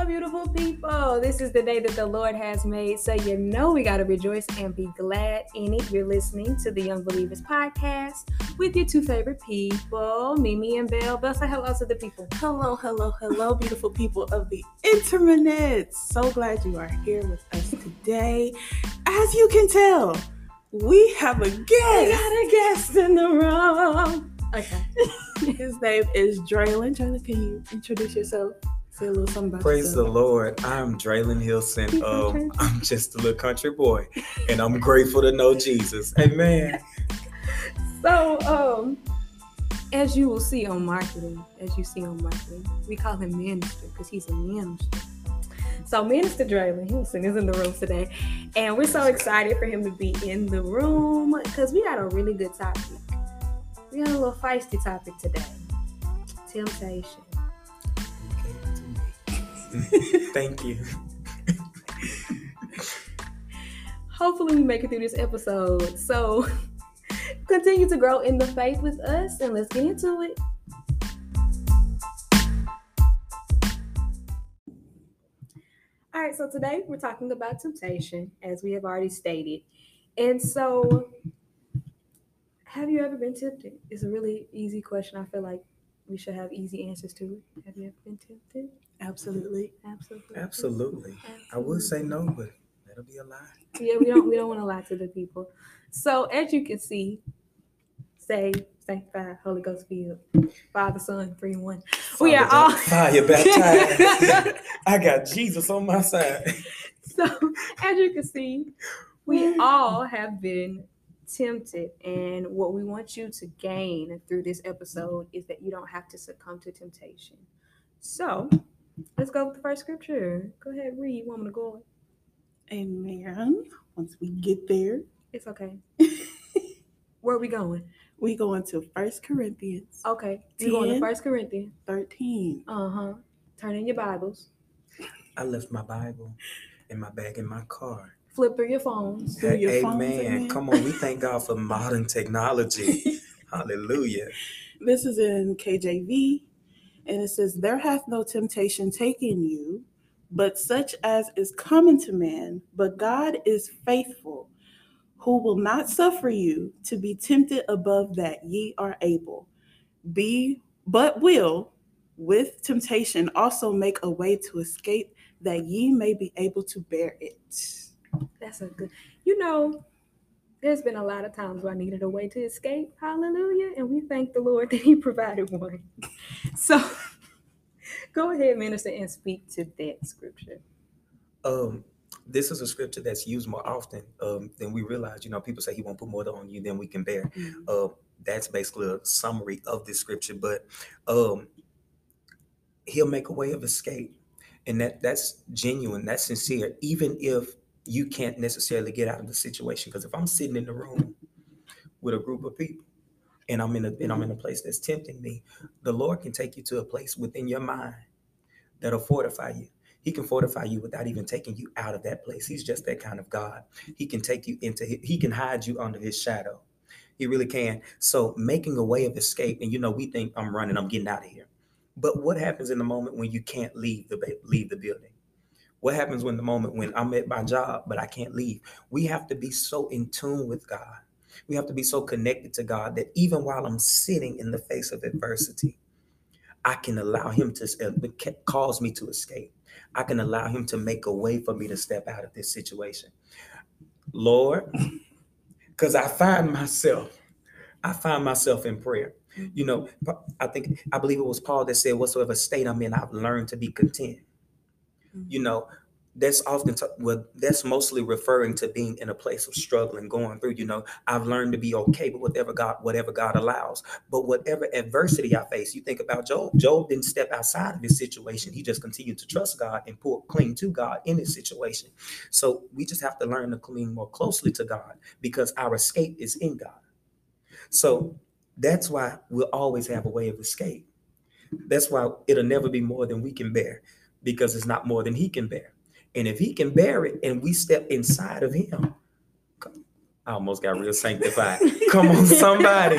beautiful people. This is the day that the Lord has made, so you know we got to rejoice and be glad in it. You're listening to the Young Believers podcast with your two favorite people, Mimi and Belle. Belle, say hello to the people. Hello, beautiful people of the internet. So glad you are here with us today. As you can tell, we have a guest. We got a guest in the room. Okay. His name is Draylon. Draylon, can you introduce yourself? Say a little something about Praise yourself. the Lord. I'm Draylon Hilson. I'm just a little country boy, and I'm grateful to know Jesus. Amen. So, as you see on marketing, we call him minister because he's a minister. So Minister Draylon Hilson is in the room today, and we're so excited for him to be in the room because we got a really good topic. We got a little feisty topic today. Temptation. Thank you. Hopefully we make it through this episode. So continue to grow in the faith with us and let's get into it. All right, so today we're talking about temptation, as we have already stated. And so, have you ever been tempted? It's a really easy question. I feel like we should have easy answers to it. Have you ever been tempted? Absolutely. I would say no, but that'll be a lie. Yeah, we don't want to lie to the people. So as you can see, saved, sanctified, Holy Ghost filled, Father, Son, 3 in 1. We are all fire baptized. I got Jesus on my side. So as you can see, we all have been tempted, and what we want you to gain through this episode is that you don't have to succumb to temptation. So let's go with the first scripture. Go ahead, read, woman of God. Amen. Once we get there. It's okay. Where are we going? We going to 1 Corinthians. Okay. We're going to 1 Corinthians 13. Turn in your Bibles. I left my Bible in my bag in my car. Flip through your phones. Amen. Come on, we thank God for modern technology. Hallelujah. This is in KJV, and it says, "There hath no temptation taken you, but such as is common to man. But God is faithful, who will not suffer you to be tempted above that ye are able, but will with temptation also make a way to escape, that ye may be able to bear it." That's a good. There's been a lot of times where I needed a way to escape. Hallelujah. And we thank the Lord that he provided one. So go ahead, minister, and speak to that scripture. This is a scripture that's used more often than we realize. People say he won't put more on you than we can bear. Mm-hmm. That's basically a summary of this scripture, but he'll make a way of escape. And that's genuine, that's sincere, even if you can't necessarily get out of the situation. Because if I'm sitting in the room with a group of people and I'm in a place that's tempting me, the Lord can take you to a place within your mind that'll fortify you. He can fortify you without even taking you out of that place. He's just that kind of God. He can take you he can hide you under his shadow. He really can. So making a way of escape, and we think I'm running, I'm getting out of here. But what happens in the moment when you can't leave the building? What happens when I'm at my job, but I can't leave? We have to be so in tune with God. We have to be so connected to God that even while I'm sitting in the face of adversity, I can allow him to cause me to escape. I can allow him to make a way for me to step out of this situation. Lord, because I find myself in prayer. I believe it was Paul that said, whatsoever state I'm in, I've learned to be content. That's that's mostly referring to being in a place of struggling, going through, I've learned to be okay with whatever God allows. But whatever adversity I face, you think about Job didn't step outside of his situation. He just continued to trust God and cling to God in his situation. So we just have to learn to cling more closely to God because our escape is in God. So that's why we'll always have a way of escape. That's why it'll never be more than we can bear, because it's not more than he can bear. And if he can bear it and we step inside of him, I almost got real sanctified. Come on, somebody.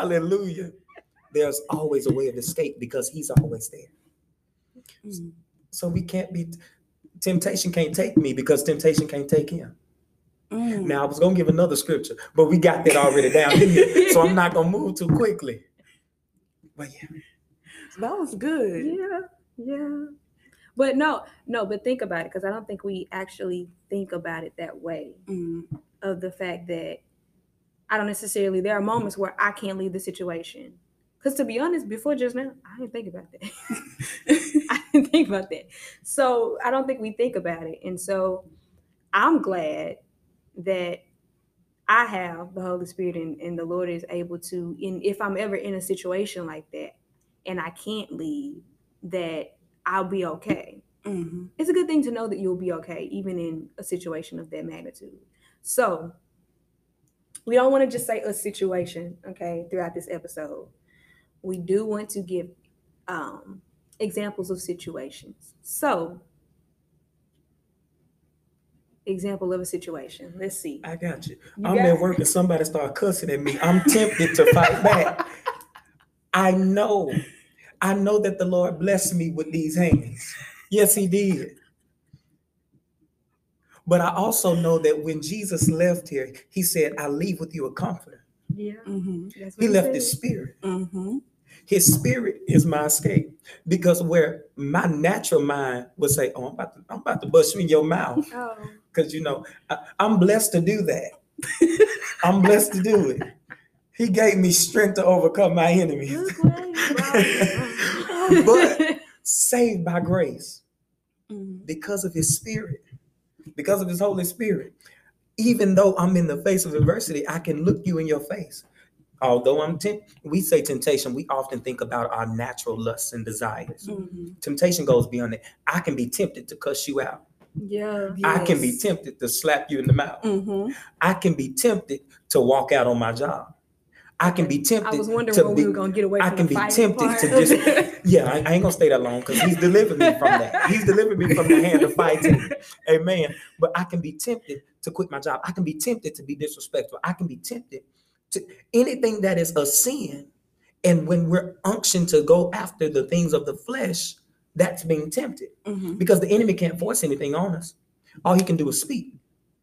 Hallelujah. There's always a way of escape because he's always there. So we can't be, temptation can't take me because temptation can't take him. Now, I was going to give another scripture, but we got that already down here. So I'm not going to move too quickly. But yeah. That was good. Yeah. But but think about it, because I don't think we actually think about it that way. Of the fact that I don't necessarily, there are moments where I can't leave the situation. Because to be honest, before just now, I didn't think about that. I didn't think about that. So I don't think we think about it. And so I'm glad that I have the Holy Spirit and the Lord is able to, if I'm ever in a situation like that and I can't leave, that I'll be okay. It's a good thing to know that you'll be okay, even in a situation of that magnitude. So we don't want to just say a situation, okay, throughout this episode. We do want to give examples of situations. So, example of a situation. Let's see. I got you. I'm at work and somebody start cussing at me. I'm tempted to fight back. I know that the Lord blessed me with these hands. Yes, he did. But I also know that when Jesus left here, he said, I leave with you a comforter. Yeah. He left his spirit. His spirit is my escape. Because where my natural mind would say, oh, I'm about to bust you in your mouth. Because, I'm blessed to do that. I'm blessed to do it. He gave me strength to overcome my enemies. But saved by grace because of his spirit, because of his Holy Spirit. Even though I'm in the face of adversity, I can look you in your face. Although we say temptation, we often think about our natural lusts and desires. Temptation goes beyond that. I can be tempted to cuss you out. Yeah. I can be tempted to slap you in the mouth. I can be tempted to walk out on my job. I can be tempted. I was wondering when we were going to get away from I can the be tempted part. to just, I ain't going to stay that long because he's delivered me from that. He's delivered me from the hand of fighting. Amen. But I can be tempted to quit my job. I can be tempted to be disrespectful. I can be tempted to anything that is a sin. And when we're unctioned to go after the things of the flesh, that's being tempted because the enemy can't force anything on us. All he can do is speak.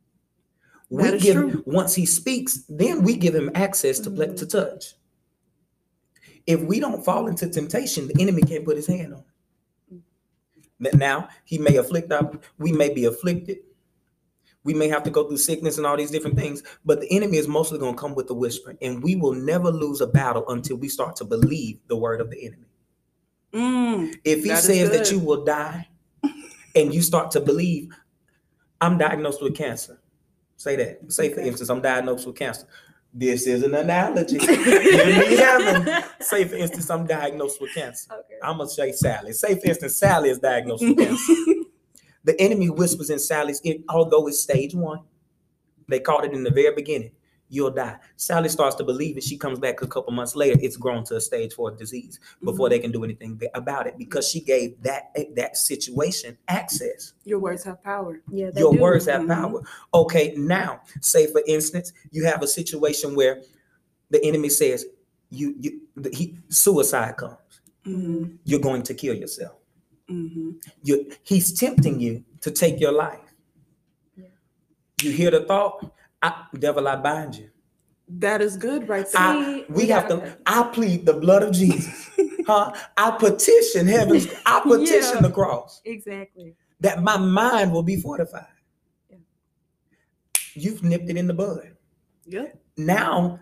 Once he speaks, then we give him access to touch. If we don't fall into temptation, the enemy can't put his hand on it. Now, he may we may be afflicted. We may have to go through sickness and all these different things, but the enemy is mostly going to come with the whisper, and we will never lose a battle until we start to believe the word of the enemy. If he says that you will die and you start to believe, I'm diagnosed with cancer. Say that. Say, for instance, I'm diagnosed with cancer. This is an analogy. Say, for instance, I'm diagnosed with cancer. Okay. I'm going to say Sally. Say, for instance, Sally is diagnosed with cancer. The enemy whispers in Sally's ear, although it's stage 1. They called it in the very beginning. You'll die. Sally starts to believe it. She comes back a couple months later. It's grown to a stage 4 disease before they can do anything about it because she gave that situation access. Your words have power. Yeah, your words have power. Okay, now, say for instance, you have a situation where the enemy says, suicide comes. You're going to kill yourself. He's tempting you to take your life. Yeah. You hear the thought, devil, I bind you. That is good, right there. I plead the blood of Jesus. I petition heaven. I petition the cross. Exactly. That my mind will be fortified. Yeah. You've nipped it in the bud. Yeah. Now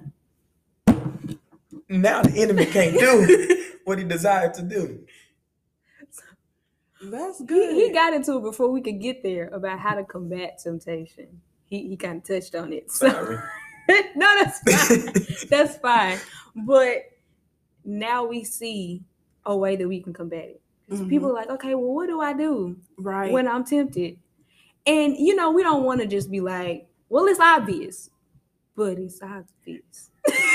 the enemy can't do what he desired to do. That's good. He got into it before we could get there about how to combat temptation. He kind of touched on it. So. Sorry. No, that's fine. That's fine. But now we see a way that we can combat it. Because people are like, okay, well, what do I do when I'm tempted? And, we don't want to just be like, well, it's obvious. But it's obvious.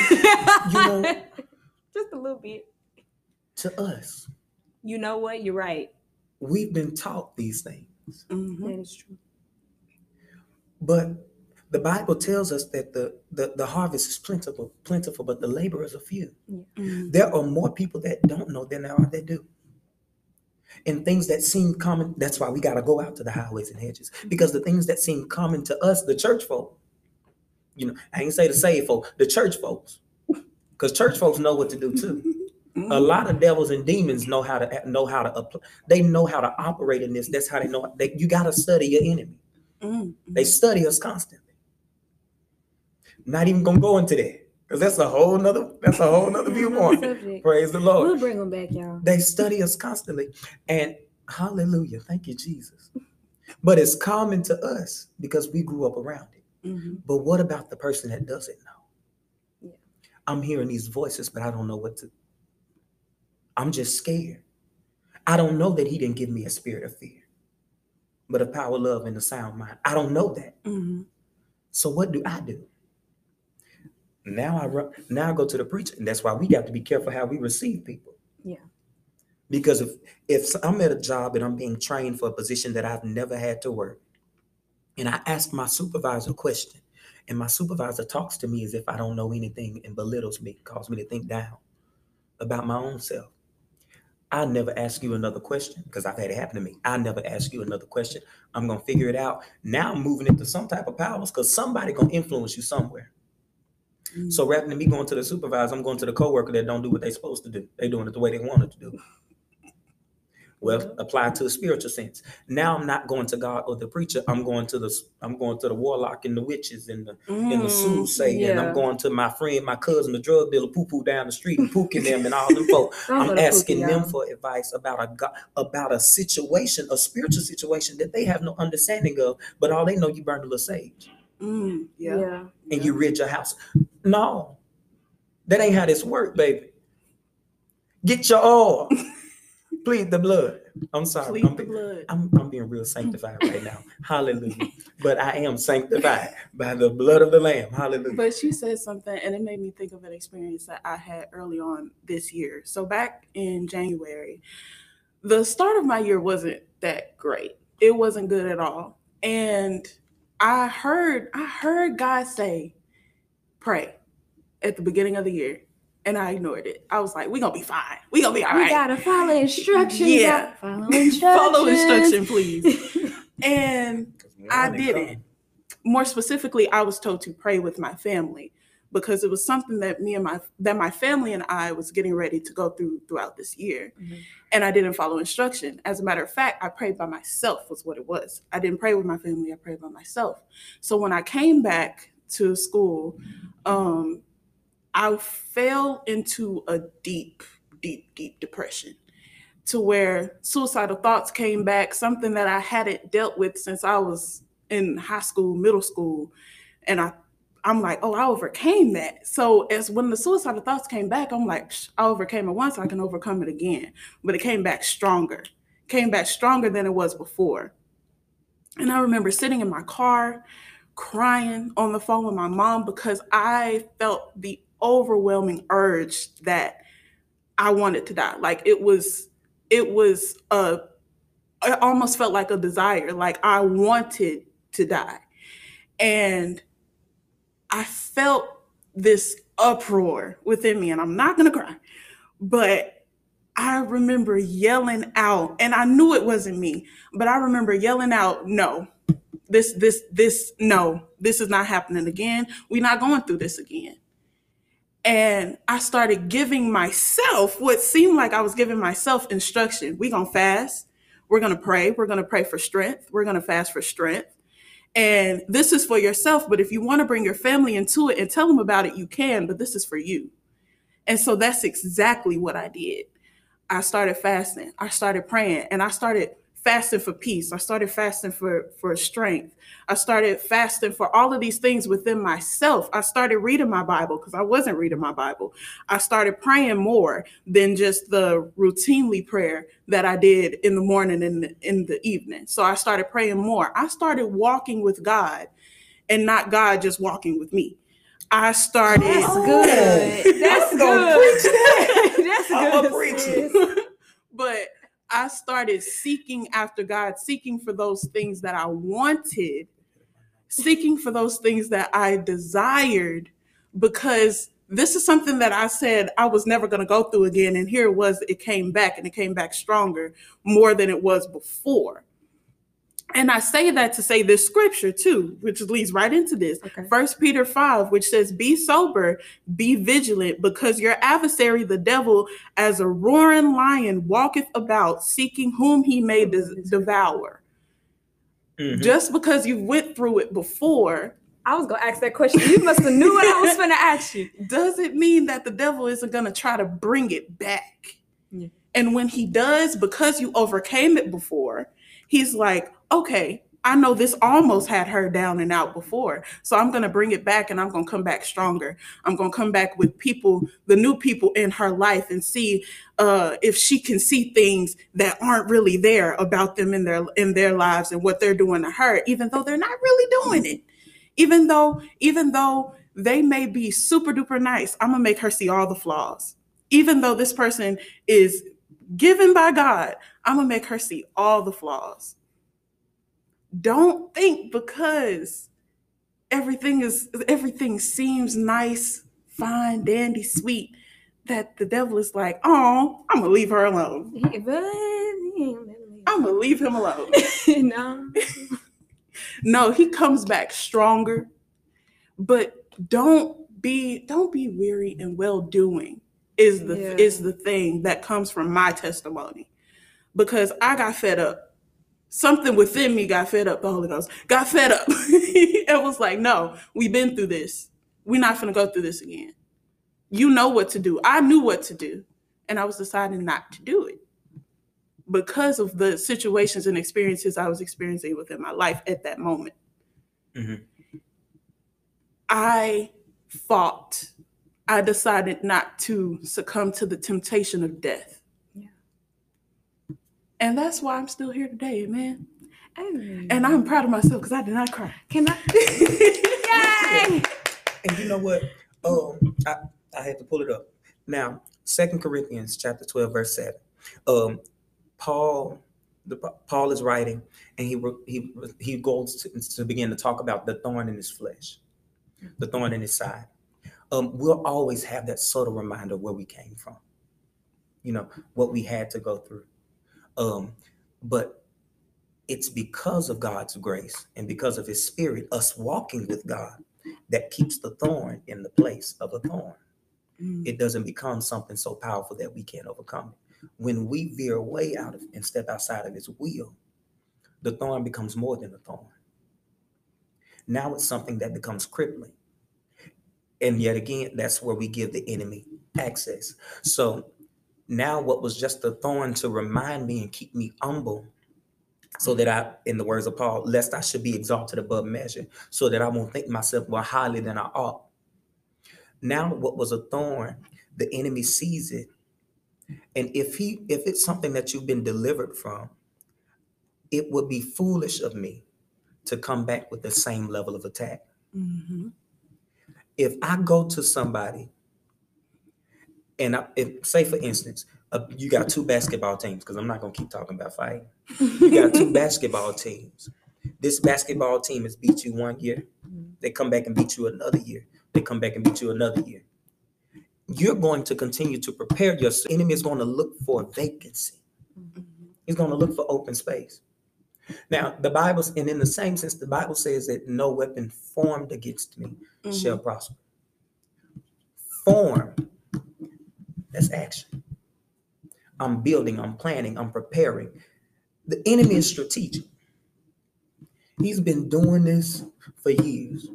Just a little bit. To us. You know what? You're right. We've been taught these things. That is true. But the Bible tells us that the harvest is plentiful, but the laborers are few. Yeah. There are more people that don't know than there are that do. And things that seem common, that's why we got to go out to the highways and hedges. Because the things that seem common to us, the church folk, you know, I ain't say the saved folk, the church folks. Because church folks know what to do too. A lot of devils and demons know how to apply. They know how to operate in this. That's how they know. You got to study your enemy. They study us constantly. Not even gonna go into that because that's a whole nother viewpoint. Subject. Praise the Lord. We'll bring them back, y'all. They study us constantly, and hallelujah, thank you, Jesus. But it's common to us because we grew up around it. But what about the person that doesn't know? Yeah. I'm hearing these voices, but I don't know what to. I'm just scared. I don't know that he didn't give me a spirit of fear, but of power, love, and a sound mind. I don't know that. So what do? Now I go to the preacher, and that's why we got to be careful how we receive people. Yeah. Because if I'm at a job and I'm being trained for a position that I've never had to work, and I ask my supervisor a question, and my supervisor talks to me as if I don't know anything and belittles me, calls me to think down about my own self, I'll never ask you another question because I've had it happen to me. I'll never ask you another question. I'm going to figure it out. Now I'm moving into some type of powers because somebody going to influence you somewhere. So rather than me going to the supervisor, I'm going to the coworker that don't do what they're supposed to do. They're doing it the way they wanted to do. Well, apply to a spiritual sense. Now I'm not going to God or the preacher. I'm going to the warlock and the witches and the soothsayer. And I'm going to my friend, my cousin, the drug dealer, poo down the street and pooking them and all them folk. I'm asking them for advice about a situation, a spiritual situation that they have no understanding of, but all they know, you burned a little sage. And you rid your house. No, that ain't how this work, baby. Get your oil. Plead the blood. I'm sorry. I'm being real sanctified right now. Hallelujah. But I am sanctified by the blood of the Lamb. Hallelujah. But she said something, and it made me think of an experience that I had early on this year. So back in January, the start of my year wasn't that great. It wasn't good at all. And I heard God say, pray at the beginning of the year. And I ignored it. I was like, we're going to be fine. We're going to be all right. We got to follow instructions. Yeah. Follow instructions. Follow instruction, please. And I didn't. More specifically, I was told to pray with my family because it was something that my family and I was getting ready to go throughout this year. And I didn't follow instruction. As a matter of fact, I prayed by myself was what it was. I didn't pray with my family. I prayed by myself. So when I came back to school, I fell into a deep, deep, deep depression to where suicidal thoughts came back, something that I hadn't dealt with since I was in high school, middle school. And I'm like, oh, I overcame that. So as when the suicidal thoughts came back, I'm like, I overcame it once, I can overcome it again. But it came back stronger than it was before. And I remember sitting in my car, crying on the phone with my mom because I felt the overwhelming urge that I wanted to die. Like it almost felt like a desire. Like I wanted to die. And I felt this uproar within me, and I'm not going to cry, but I remember yelling out, and I knew it wasn't me, but I remember yelling out, no, this is not happening again. We're not going through this again. And I started giving myself what seemed like I was giving myself instruction. We're going to fast. We're going to pray. We're going to pray for strength. We're going to fast for strength. And this is for yourself. But if you want to bring your family into it and tell them about it, you can. But this is for you. And so that's exactly what I did. I started fasting. I started praying. And I started fasting for peace. I started fasting for strength. I started fasting for all of these things within myself. I started reading my Bible because I wasn't reading my Bible. I started praying more than just the routinely prayer that I did in the morning and in the evening. So I started praying more. I started walking with God and not God just walking with me. I started. That's good. That's good. Preach that. That's good. I'm gonna preach it. But I started seeking after God, seeking for those things that I wanted, seeking for those things that I desired, because this is something that I said I was never going to go through again. And here it was, it came back, and it came back stronger, more than it was before. And I say that to say this scripture too, which leads right into this. Okay. 1 Peter 5, which says, be sober, be vigilant, because your adversary, the devil, as a roaring lion, walketh about, seeking whom he may devour. Mhm. Just because you went through it before, I was going to ask that question. You must have knew what I was going to ask you. doesn't mean that the devil isn't going to try to bring it back. Yeah. And when he does, because you overcame it before, he's like, okay, I know this almost had her down and out before, so I'm going to bring it back, and I'm going to come back stronger. I'm going to come back with people, the new people in her life, and see if she can see things that aren't really there about them in their lives and what they're doing to her, even though they're not really doing it. Even though they may be super duper nice, I'm going to make her see all the flaws. Even though this person is given by God, I'm going to make her see all the flaws. Don't think because everything seems nice, fine, dandy, sweet, that the devil is like, oh, I'm going to leave her alone. I'm going to leave him alone. No. No, he comes back stronger. But don't be weary in well-doing is the thing that comes from my testimony. Because I got fed up. Something within me got fed up. The Holy Ghost got fed up. It was like, no, we've been through this. We're not going to go through this again. You know what to do. I knew what to do. And I was deciding not to do it because of the situations and experiences I was experiencing within my life at that moment. Mhm. I fought. I decided not to succumb to the temptation of death. Yeah. And that's why I'm still here today, man. Hey. And I'm proud of myself because I did not cry. Can I? Yay! And you know what? I had to pull it up. Now, 2 Corinthians chapter 12, verse 7. Paul is writing, and he goes to begin to talk about the thorn in his flesh, the thorn in his side. We'll always have that subtle reminder where we came from, what we had to go through. But it's because of God's grace and because of his spirit, us walking with God, that keeps the thorn in the place of a thorn. It doesn't become something so powerful that we can't overcome it. When we veer way out of and step outside of his will, the thorn becomes more than a thorn. Now it's something that becomes crippling. And yet again, that's where we give the enemy access. So now what was just a thorn to remind me and keep me humble, so that I, in the words of Paul, lest I should be exalted above measure, so that I won't think myself more highly than I ought. Now what was a thorn, the enemy sees it. And if it's something that you've been delivered from, it would be foolish of me to come back with the same level of attack. Mm-hmm. If I go to somebody and say, for instance, you got two basketball teams, because I'm not going to keep talking about fighting. You got two basketball teams. This basketball team has beat you one year. They come back and beat you another year. They come back and beat you another year. You're going to continue to prepare yourself. The enemy is going to look for vacancy. He's going to look for open space. Now, the Bible, and in the same sense, the Bible says that no weapon formed against me shall prosper. Form, that's action. I'm building, I'm planning, I'm preparing. The enemy is strategic. He's been doing this for years.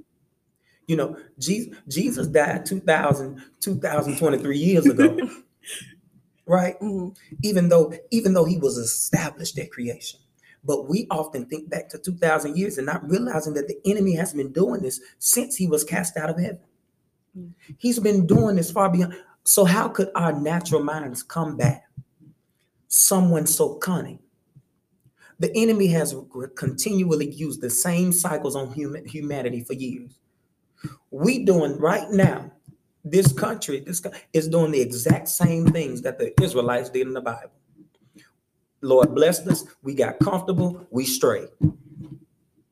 Jesus died 2,023 years ago, right? Mm-hmm. Even though he was established at creation. But we often think back to 2,000 years and not realizing that the enemy has been doing this since he was cast out of heaven. He's been doing this far beyond. So how could our natural minds combat someone so cunning? The enemy has continually used the same cycles on humanity for years. We doing right now, this country is doing the exact same things that the Israelites did in the Bible. Lord blessed us. We got comfortable. We strayed.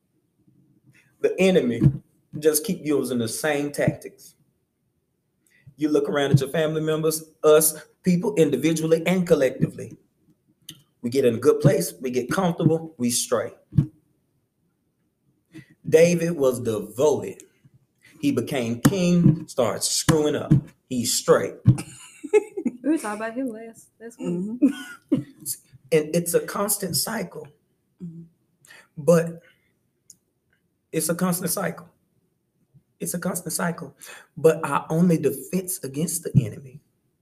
The enemy just keep using the same tactics. You look around at your family members, us, people individually and collectively. We get in a good place, we get comfortable, we stray. David was devoted. He became king, started screwing up. He's straight. We were talking about him last week. Mhm. And it's a constant cycle. Mhm. But it's a constant cycle. It's a constant cycle. But our only defense against the enemy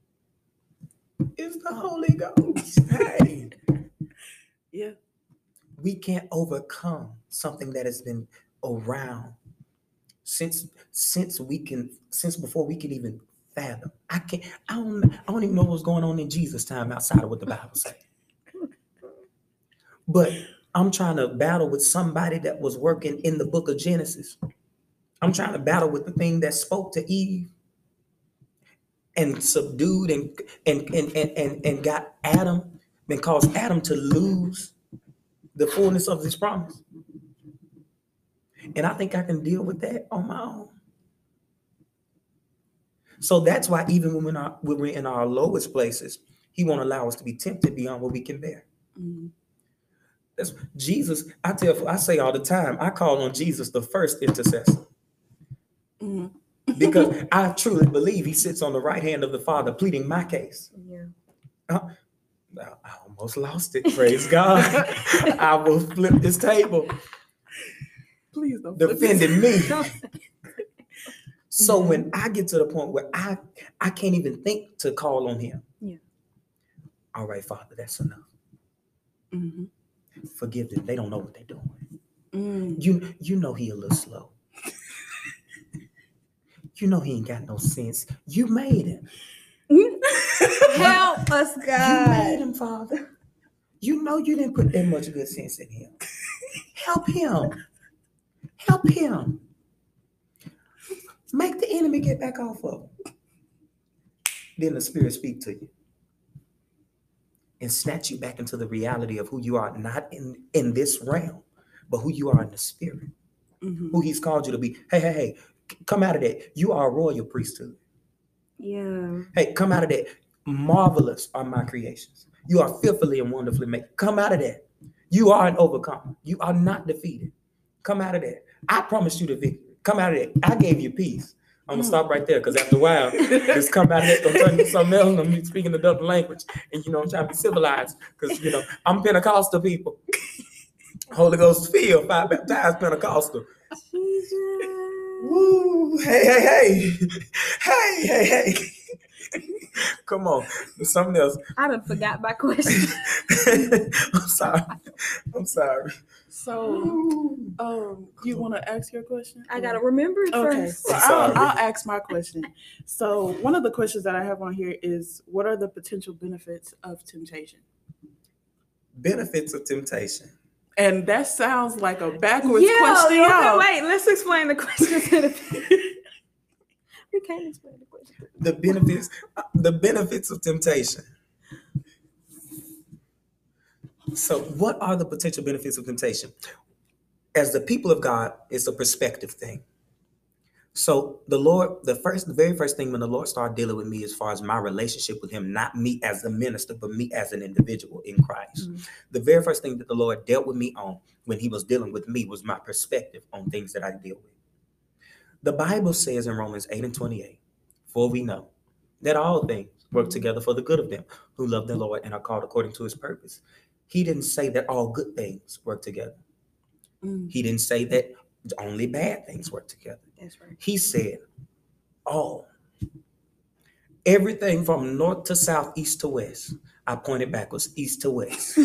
is the Holy Ghost. Hey. Yeah. We can't overcome something that has been around since before we can even fathom. I don't even know what's going on in Jesus' time outside of what the Bible says. But I'm trying to battle with somebody that was working in the book of Genesis. I'm trying to battle with the thing that spoke to Eve and subdued and got Adam and caused Adam to lose the fullness of his promise. And I think I can deal with that on my own. So that's why even when we're in our lowest places, he won't allow us to be tempted beyond what we can bear. Mhm. That's Jesus. I say all the time, I call on Jesus the first intercessor. Mhm. Because I truly believe he sits on the right hand of the Father pleading my case. Yeah. I almost lost it. Praise God. I will flip this table. Please don't flip Defending me. Don't- So when I get to the point where I can't even think to call on him. Yeah. All right, Father, that's enough. Mhm. Forgive them. They don't know what they're doing. Mm. You know he a little slow. You know he ain't got no sense. You made him. Help us, You made God. him, Father. You know you didn't put that much good sense in him. Help him. Help him. Make the enemy get back off of him. Then the Spirit speak to you and snatch you back into the reality of who you are, not in this realm, but who you are in the Spirit, Mhm. who he's called you to be. Hey, come out of that. You are a royal priesthood. Yeah. Hey, come out of that. Marvelous are my creations. You are fearfully and wonderfully made. Come out of that. You are an overcomer. You are not defeated. Come out of that. I promised you the victory. Come out of that. I gave you peace. I'm gonna stop right there because after a while, just come out of that, gonna turn into something else. And I'm speaking a double language, and I'm trying to be civilized because I'm Pentecostal people. Holy Ghost filled, fire baptized Pentecostal. Jesus. Woo! Hey! Come on, something else. I done forgot my question. I'm sorry. So, you want to ask your question? I gotta remember it Okay, first. so I'm sorry. I'll ask my question. So, one of the questions that I have on here is, what are the potential benefits of temptation? Benefits of temptation. And that sounds like a backwards Yeah, question. okay, y'all. wait, let's explain the question. We can't explain the question. The benefits of temptation. So, what are the potential benefits of temptation? As the people of God, it's a perspective thing. So the very first thing when the Lord started dealing with me as far as my relationship with him, not me as a minister, but me as an individual in Christ. Mm-hmm. The very first thing that the Lord dealt with me on when he was dealing with me was my perspective on things that I deal with. The Bible says in Romans 8:28, for we know that all things work together for the good of them who love the Lord and are called according to his purpose. He didn't say that all good things work together. Mm. He didn't say that only bad things work together. That's right. He said, all. Everything from north to south, east to west. I pointed backwards, east to west.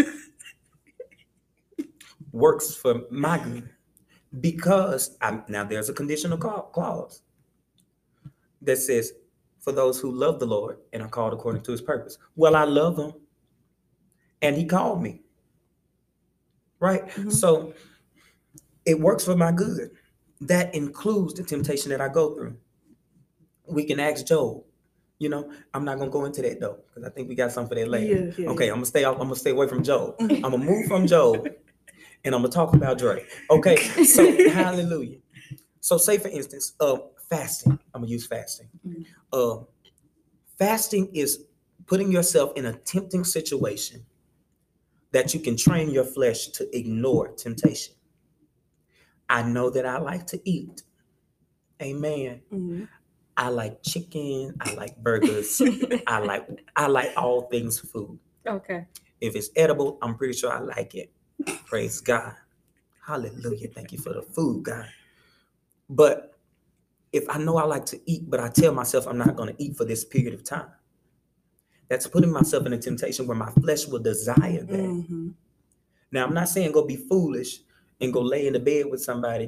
Works for my good. Because, now there's a conditional clause that says, for those who love the Lord and are called according to his purpose. Well, I love him. And he called me. Right? Mhm. So, it works for my good. That includes the temptation that I go through. We can ask Job. I'm not gonna go into that though, because I think we got something for that later. Yeah, Okay, yeah. I'm gonna stay away from Job. I'm gonna move from Job, and I'm gonna talk about Dre. Okay, so hallelujah. So say for instance, fasting. I'm gonna use fasting. Mhm. Fasting is putting yourself in a tempting situation that you can train your flesh to ignore temptation. I know that I like to eat. Amen. Mhm. I like chicken. I like burgers. I like all things food. Okay. If it's edible, I'm pretty sure I like it. Praise God. Hallelujah. Thank you for the food, God. But if I know I like to eat, but I tell myself I'm not going to eat for this period of time, that's putting myself in a temptation where my flesh will desire that. Mhm. Now, I'm not saying go be foolish and go lay in the bed with somebody,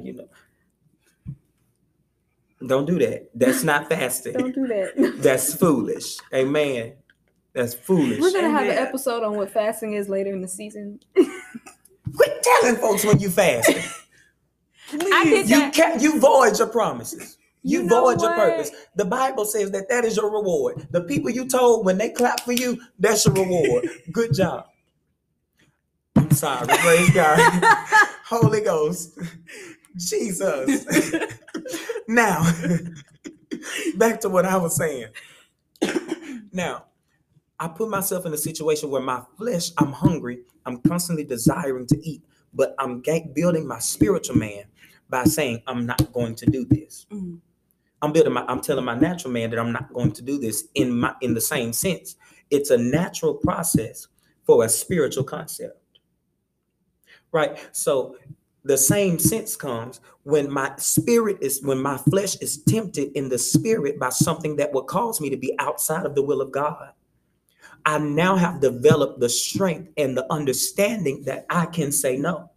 Don't do that. That's not fasting. Don't do that. That's foolish. Amen. That's foolish. We're gonna have an Amen. episode on what fasting is later in the season. Quit telling folks when you fasting. I did You that. can't. You void your promises. You You know void your what? purpose. The Bible says that is your reward. The people you told when they clap for you, that's your reward. Good job. I'm sorry. Praise God. Holy Ghost. Jesus. Now, back to what I was saying. Now, I put myself in a situation where my flesh, I'm hungry, I'm constantly desiring to eat, but I'm building my spiritual man by saying I'm not going to do this. Mhm. I'm telling my natural man that I'm not going to do this in the same sense. It's a natural process for a spiritual concept. Right? So the same sense comes when my flesh is tempted in the spirit by something that will cause me to be outside of the will of God. I now have developed the strength and the understanding that I can say no.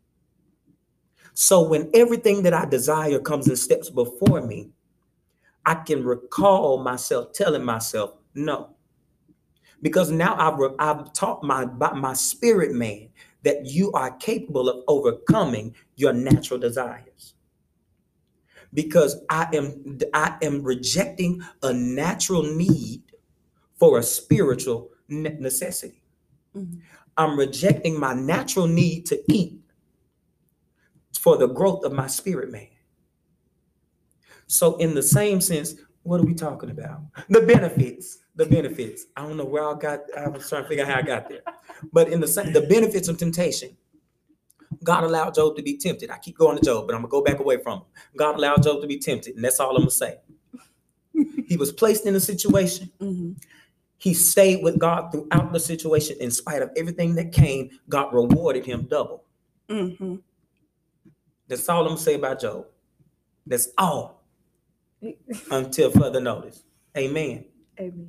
So when everything that I desire comes in steps before me, I can recall myself telling myself no. Because now I've taught my spirit man that you are capable of overcoming your natural desires. Because I am rejecting a natural need for a spiritual necessity. Mhm. I'm rejecting my natural need to eat for the growth of my spirit man. So in the same sense, what are we talking about? The benefits. I don't know where I was trying to figure out how I got there. But in the benefits of temptation, God allowed Job to be tempted. I keep going to Job, but I'm going to go back away from him. God allowed Job to be tempted, and that's all I'm going to say. He was placed in a situation. Mhm. He stayed with God throughout the situation. In spite of everything that came, God rewarded him double. Mhm. That's all I'm going to say about Job. That's all. Until further notice. Amen. Amen.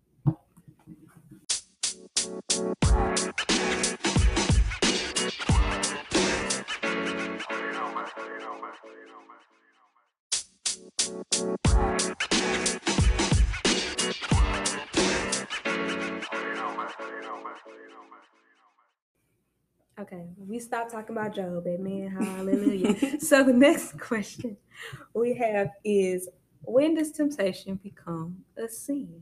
Okay, we stopped talking about Job. Amen. Hallelujah. So the next question we have is, when does temptation become a sin?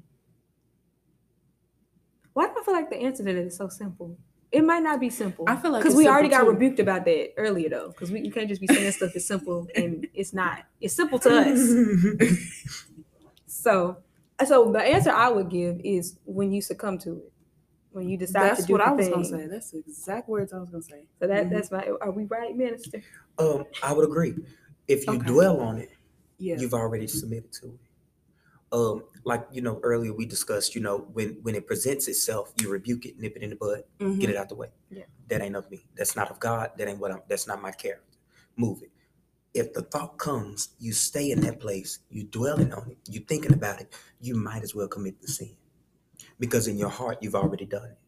Why do I feel like the answer to that is so simple? It might not be simple. I feel like because it's we already simple, got too. rebuked about that earlier, though. Because we can't just be saying stuff is simple and it's not. It's simple to us. So the answer I would give is when you succumb to it, when you decide That's to do what the I was thing. gonna say. That's the exact words I was gonna say. So that's my. Are we right, Minister? I would agree. If you Okay. dwell on it, Yeah. you've already submitted to it. Like earlier we discussed, when it presents itself, you rebuke it, nip it in the bud, Mhm. get it out the way. Yeah. That ain't of me. That's not of God. That's not my character. Move it. If the thought comes, you stay in that place, you dwelling on it, you thinking about it, you might as well commit the sin. Because in your heart, you've already done it.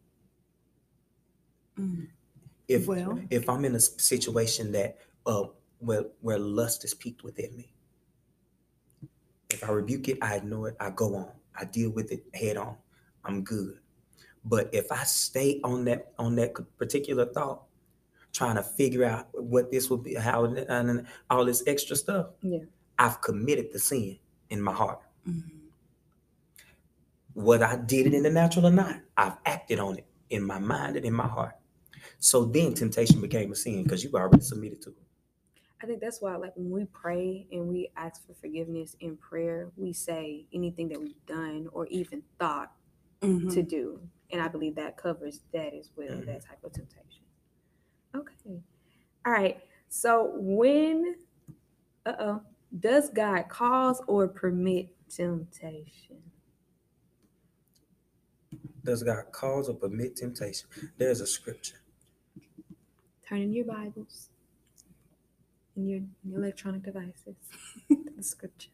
Mhm. If I'm in a situation that where lust is peaked within me, if I rebuke it, I ignore it, I go on, I deal with it head on, I'm good. But if I stay on that particular thought, trying to figure out what this will be, how, and all this extra stuff, Yeah. I've committed the sin in my heart. Mhm. Whether I did it in the natural or not, I've acted on it in my mind and in my heart. So then temptation became a sin because you've already submitted to it. I think that's why, like, when we pray and we ask for forgiveness in prayer, we say anything that we've done or even thought to do. And I believe that covers that as well, that type of temptation. Okay. All right. So when, does God cause or permit temptation? Does God cause or permit temptation? There's a scripture. Turn in your Bibles, in your electronic devices, to the scripture.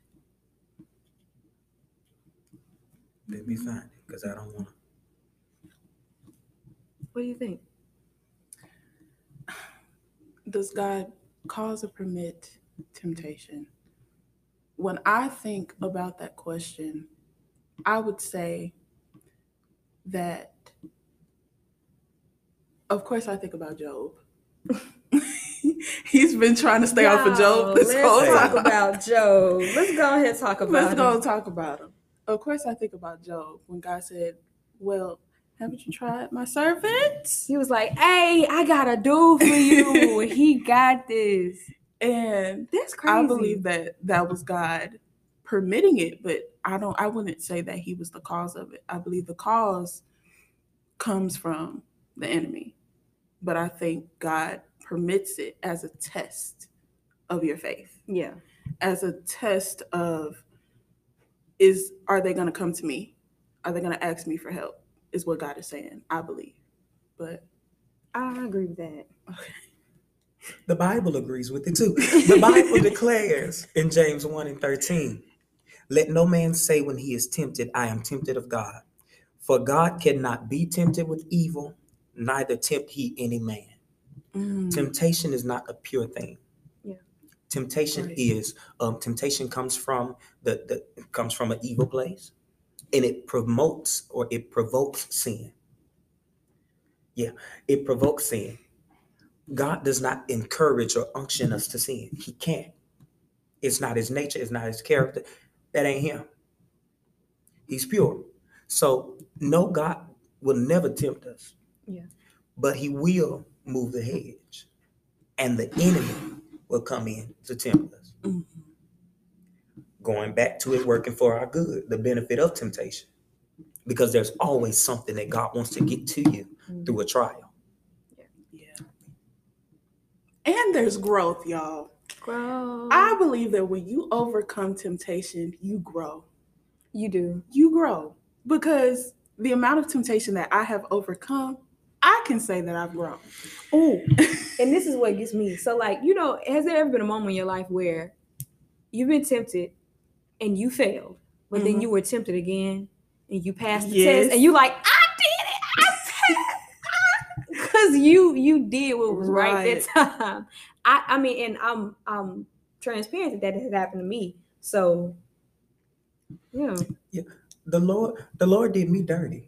Let me find it, because I don't want to. What do you think? Does God cause or permit temptation? When I think about that question, I would say that, of course, I think about Job. He's been trying to stay off of Job this whole time. Let's talk about Job. Let's go ahead and talk about Let's him. go and talk about him. Of course, I think about Job when God said, well, haven't you tried my servants? He was like, hey, I got a dude for you. He got this. And That's crazy. I believe that was God permitting it, but I wouldn't say that he was the cause of it. I believe the cause comes from the enemy. But I think God permits it as a test of your faith. Yeah. As a test of, are they going to come to me? Are they going to ask me for help? Is what God is saying, I believe. But I agree with that. Okay. The Bible agrees with it too. The Bible declares in James 1:13, let no man say when he is tempted, I am tempted of God. For God cannot be tempted with evil, neither tempt he any man. Temptation is not a pure thing. Yeah. Temptation is temptation comes from comes from an evil place, and it promotes or it provokes sin. Yeah, it provokes sin. God does not encourage or unction us to sin. He can't. It's not his nature. It's not his character. That ain't him. He's pure. So no, God will never tempt us. Yeah. But he will move the hedge, and the enemy will come in to tempt us. Mm-hmm. Going back to it working for our good, the benefit of temptation, because there's always something that God wants to get to you through a trial. Yeah. And there's growth, y'all. Growth. I believe that when you overcome temptation, you grow. You do. You grow. Because the amount of temptation that I have overcome, I can say that I've grown. Oh, and this is what gets me. So, like, has there ever been a moment in your life where you've been tempted and you failed, but then you were tempted again and you passed the test and you like, I did it. I passed. Because you did what was right that time. I mean, and I'm transparent that has happened to me. So, yeah. The Lord did me dirty.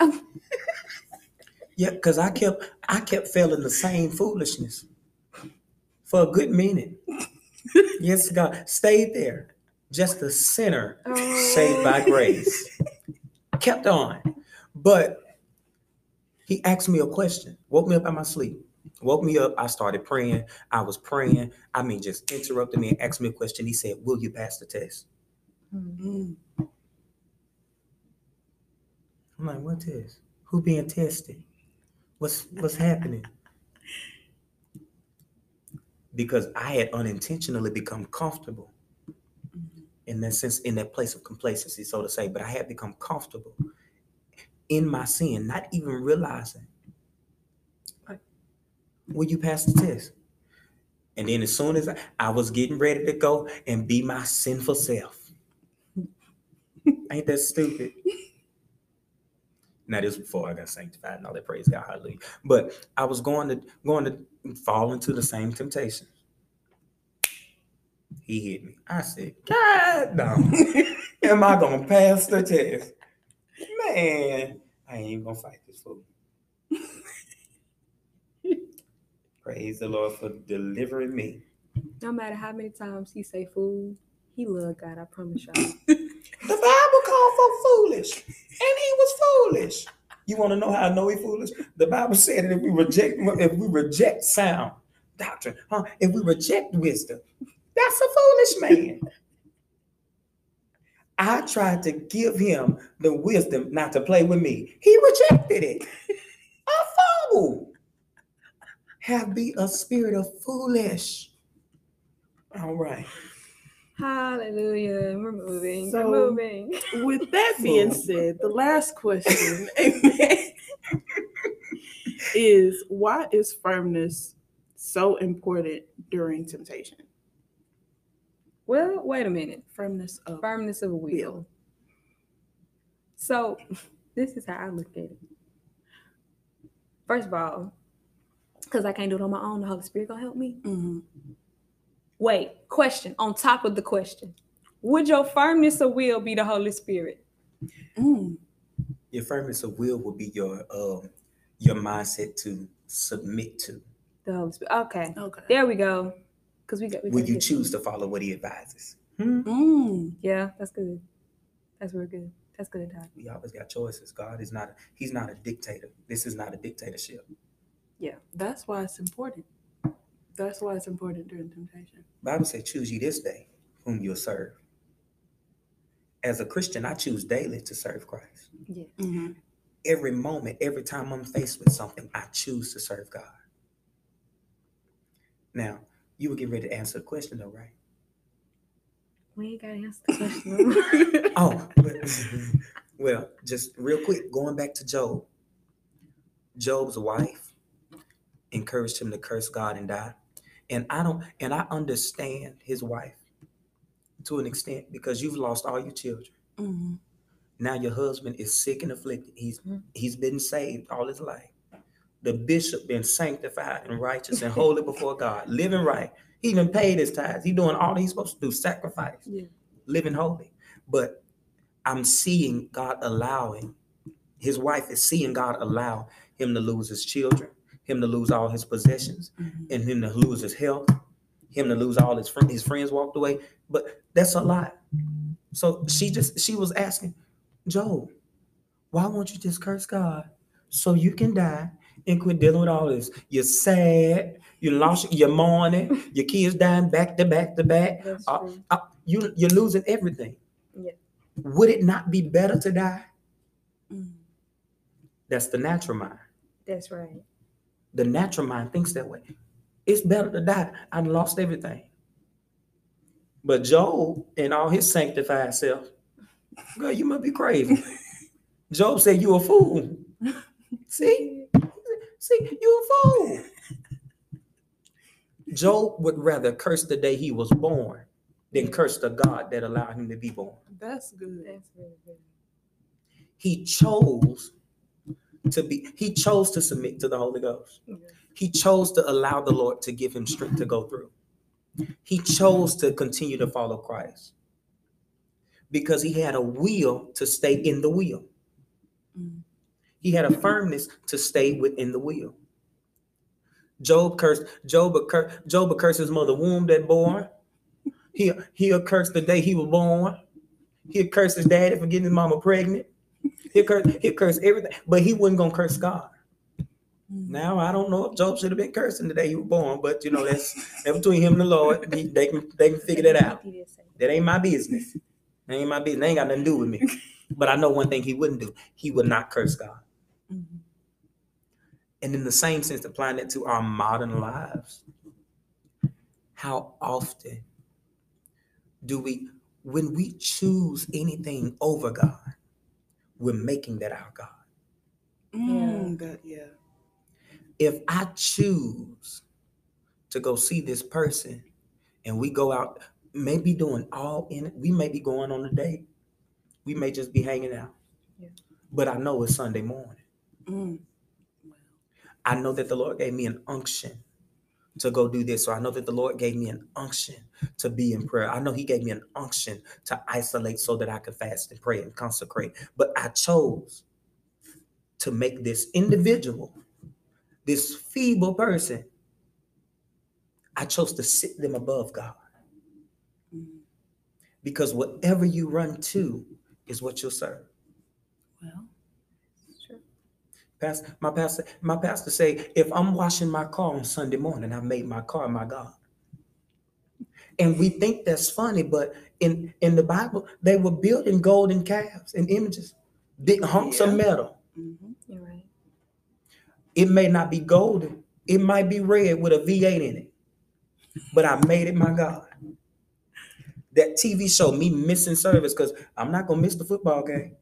Yeah, because I kept failing the same foolishness for a good minute. Yes, God stayed there, just a sinner saved by grace. Kept on, but he asked me a question. Woke me up out my sleep. Woke me up. I started praying. I was praying. I mean, just interrupted me and asked me a question. He said, "Will you pass the test?" Mm-hmm. I'm like, "What test? Who being tested? What's happening?" Because I had unintentionally become comfortable in that sense, in that place of complacency, so to say. But I had become comfortable in my sin, not even realizing, like, will you pass the test? And then as soon as I was getting ready to go and be my sinful self. Ain't that stupid? Now, this was before I got sanctified and all that, praise God, hallelujah. But I was going to fall into the same temptation. He hit me. I said, God, no. Am I going to pass the test? Man, I ain't even going to fight this fool. Praise the Lord for delivering me. No matter how many times he say fool, he love God, I promise y'all. The Bible called for foolish, and he was foolish. You want to know how I know he foolish? The Bible said that if we reject sound, doctrine. If we reject wisdom, that's a foolish man. I tried to give him the wisdom not to play with me. He rejected it. A fool. Have be a spirit of foolish. All right. Hallelujah. We're moving. So- We're moving. With that being said, the last question amen, is why is firmness so important during temptation? Well, wait a minute. Firmness of Firmness of will. will. So, this is how I look at it. First of all, because I can't do it on my own, the Holy Spirit gonna help me. Mhm. Wait, question on top of the question. Would your firmness of will be the Holy Spirit? Mm. Your firmness of will be your mindset to submit to. The Holy Spirit. Okay. Okay. There we go. Because we Will you get choose to follow what he advises? Mm. Yeah, that's good. That's real good. That's good, Todd. We always got choices. God is not. He's not a dictator. This is not a dictatorship. That's why it's important. That's why it's important during temptation. Bible says, "Choose ye this day whom you'll serve." As a Christian, I choose daily to serve Christ. Yeah. Mm-hmm. Every moment, every time I'm faced with something, I choose to serve God. Now, you will get ready to answer the question, though, right? We ain't got to answer the question. Oh, well, just real quick, going back to Job. Job's wife encouraged him to curse God and die. And I understand his wife to an extent because you've lost all your children. Mm-hmm. Now your husband is sick and afflicted. He's been saved all his life. The bishop been sanctified and righteous and holy before God, living right. He even paid his tithes. He doing all he's supposed to do, sacrifice, living holy. But I'm seeing God allowing, his wife is seeing God allow him to lose his children, him to lose all his possessions, and him to lose his health, him to lose all his friends walked away. But that's a lot. So she was asking, Job, why won't you just curse God so you can die and quit dealing with all this? You're sad, you lost your mourning, your kids dying back to back to back. That's true. You're losing everything. Yeah. Would it not be better to die? Mm. That's the natural mind. That's right. The natural mind thinks that way. It's better to die. I lost everything. But Job and all his sanctified self, girl, you must be crazy. Job said, you a fool. See, you a fool. Job would rather curse the day he was born than curse the God that allowed him to be born. That's good. That's really good. He chose to submit to the Holy Ghost. Yeah. He chose to allow the Lord to give him strength to go through. He chose to continue to follow Christ because he had a will to stay in the will. Mm. He had a firmness to stay within the will. Job would curse his mother womb that born. He'll curse the day he was born. He'll curse his daddy for getting his mama pregnant. He'll curse everything, but he wasn't gonna curse God. Now I don't know if Job should have been cursing the day he was born, but that's between him and the Lord. They can figure that out. That ain't my business. That ain't my business. They ain't got nothing to do with me. But I know one thing he wouldn't do. He would not curse God. Mm-hmm. And in the same sense, applying it to our modern lives, how often do when we choose anything over God, we're making that our God. Yeah. If I choose to go see this person and we go out, maybe we may be going on a date. We may just be hanging out. Yeah. But I know it's Sunday morning. Mm. I know that the Lord gave me an unction to go do this. So I know that the Lord gave me an unction to be in prayer. I know he gave me an unction to isolate so that I could fast and pray and consecrate. But I chose to make this individual, this feeble person, I chose to sit them above God. Mm. Because whatever you run to is what you'll serve. Well, It's true. My pastor say, if I'm washing my car on Sunday morning, I made my car my God. And we think that's funny, but in the Bible, they were building golden calves and images, big hunks of metal. Mhm. You're right. It may not be golden. It might be red with a V8 in it. But I made it my God. That TV show, me missing service, because I'm not going to miss the football game.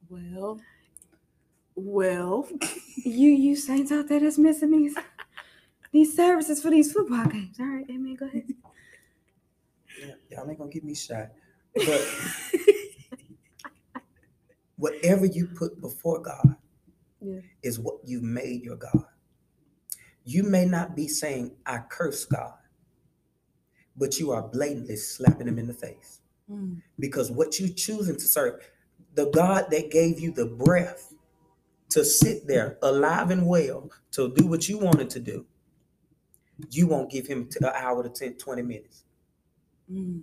Well, You saints out there that's missing these services for these football games. All right, amen. Go ahead. Yeah, y'all ain't going to get me shot. But whatever you put before God Yeah. is what you made your God. You may not be saying, I curse God, but you are blatantly slapping him in the face. mm, Because what you choosing to serve, the God that gave you the breath to sit there alive and well to do what you wanted to do, you won't give him an hour to 10, 20 minutes. mm.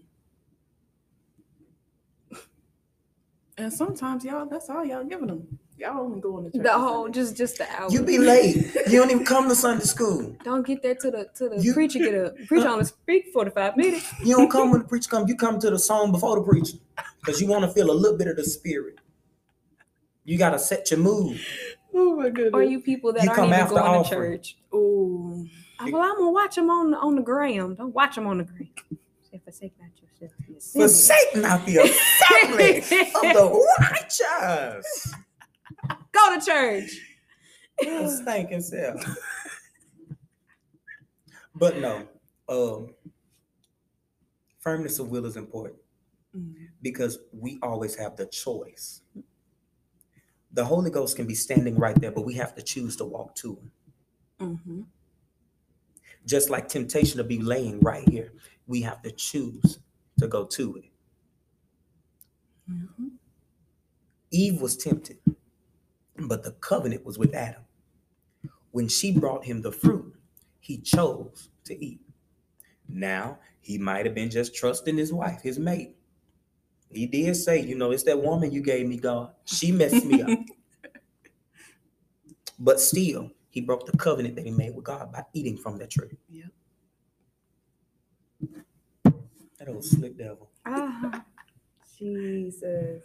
And sometimes y'all, that's all y'all giving them. Y'all only going to church. The on whole Sunday. just the hour. You be late. You don't even come to Sunday school. Don't get there to the You- preacher get up. Preacher only speak 45 minutes. You don't come when the preacher come. You come to the song before the preacher because you want to feel a little bit of the spirit. You got to set your mood. Oh my goodness. Or you people that You aren't come even after going to offering. church. Oh, Well, I'm gonna watch them on the gram. Don't watch them on the gram. Say, forsake not yourself. the assembly. Forsake not the assembly of the righteous. Go to church. Oh, stinking self. But no, firmness of will is important because we always have the choice. The Holy Ghost can be standing right there, but we have to choose to walk to him. mm-hmm. Just like temptation to be laying right here, we have to choose to go to it. Mm-hmm. Eve was tempted, but the covenant was with Adam. When she brought him the fruit, he chose to eat. Now, he might have been just trusting his wife, his mate. He did say, it's that woman you gave me, God. She messed me up. But still, he broke the covenant that he made with God by eating from that tree. Yep. That old slick devil. Ah, Jesus.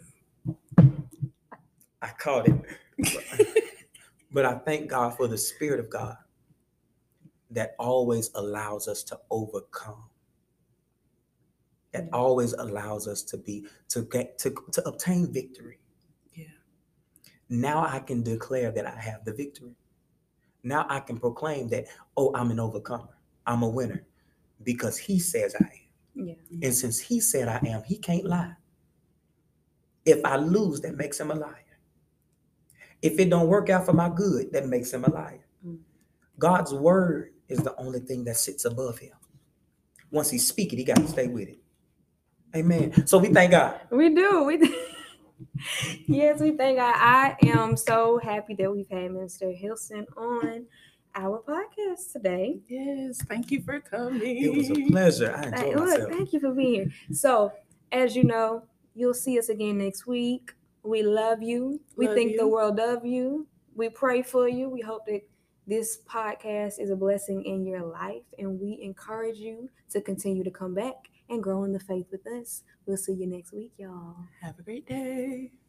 I caught it. But I thank God for the Spirit of God that always allows us to overcome. That always allows us to obtain victory. Yeah. Now I can declare that I have the victory. Now I can proclaim that, I'm an overcomer. I'm a winner because he says I am. Yeah. And since he said I am, he can't lie. If I lose, that makes him a liar. If it don't work out for my good, that makes him a liar. God's word is the only thing that sits above him. Once he speaks it, he got to stay with it. Amen. So we thank God. We do. Yes, we thank God. I am so happy that we've had Minister Hilson on our podcast today. Yes. Thank you for coming. It was a pleasure. I enjoyed myself. Thank you for being here. So, as you know, you'll see us again next week. We love you. We Love think you. the world of you. We pray for you. We hope that this podcast is a blessing in your life, and we encourage you to continue to come back and grow in the faith with us. We'll see you next week, y'all. Have a great day.